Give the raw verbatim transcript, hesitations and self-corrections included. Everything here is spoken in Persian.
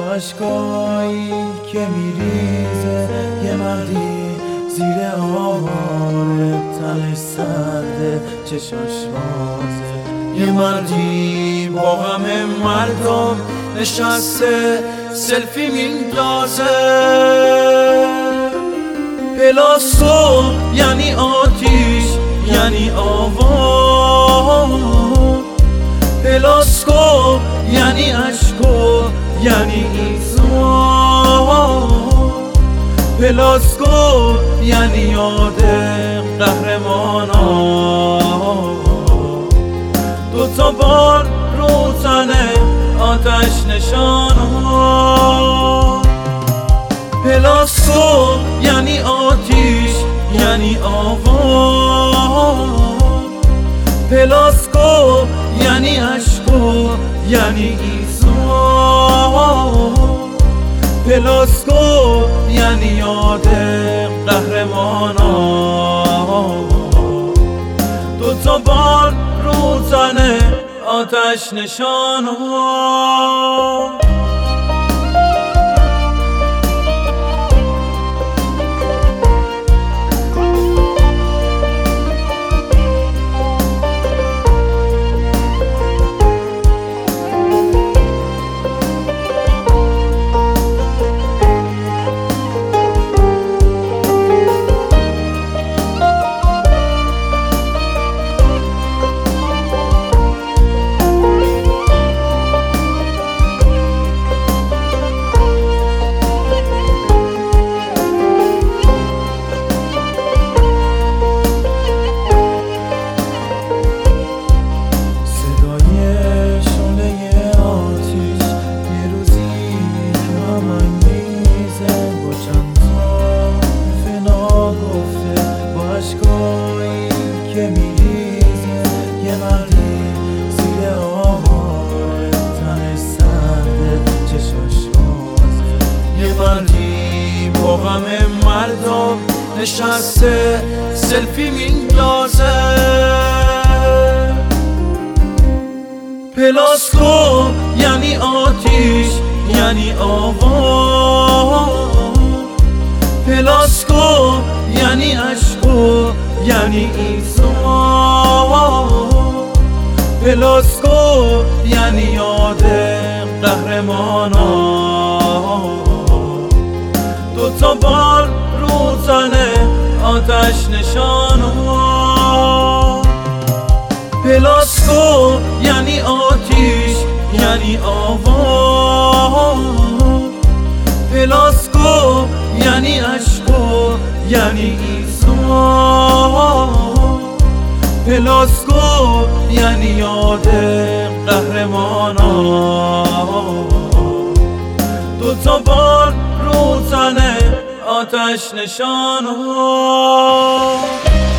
عشقایی که میریزه یه مردی زیر آواره، تنش سرده چشاش بازه. یه مردی با غم مردم نشسته سلفی میندازه. پلاسو یعنی آتیش یعنی آوار، پلاسکو یعنی عشقو یعنی ایزار، پلاسکو یعنی یاد قهرمانا. دوتا بار رو تنه آتش نشانا. پلاسکو یعنی آتیش یعنی آوار، پلاسکو یعنی عشقو یعنی ایزار، پلاسکو یعنی یاد قهرمانا. دوتا بار رو تنه آتش نشانا. که میریزه یه مردی زیر آواره، تنش سرده چشاش بازه. یه مردی با غم مردم نشسته سلفی میندازه. پلاسکو یعنی آتیش یعنی آوار، پلاسکو یعنی عشقو یعنی ایزار، پلاسکو یعنی یاد قهرمانا. دوتا بار رو تنه آتش نشانا. پلاسکو یعنی آتیش یعنی آوار، پلاسکو یعنی عشقو یعنی ایزار، پلاسکو یعنی یاد قهرمانا. دوتا بار رو تنه آتش نشانا.